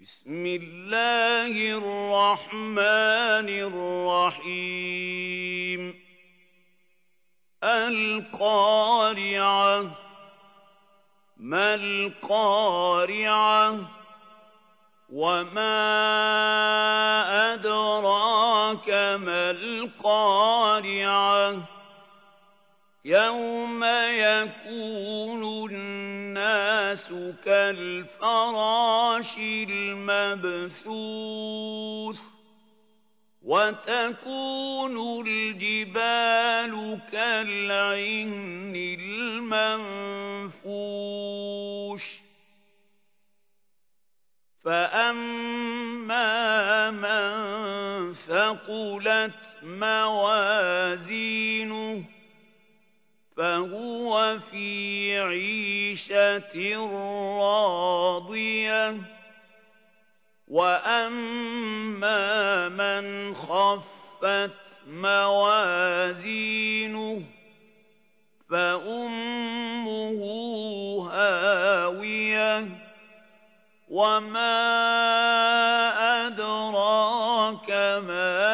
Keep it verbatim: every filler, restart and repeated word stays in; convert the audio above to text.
بسم الله الرحمن الرحيم القارعة ما القارعة وما أدراك ما القارعة يوم يكون الناس كالفراش المبثوث وتكون الجبال كالعهن المنفوش فأما من ثقلت موازينه فهو في عيشة راضية وأما من خفت موازينه فأمه هاوية وما أدراك ما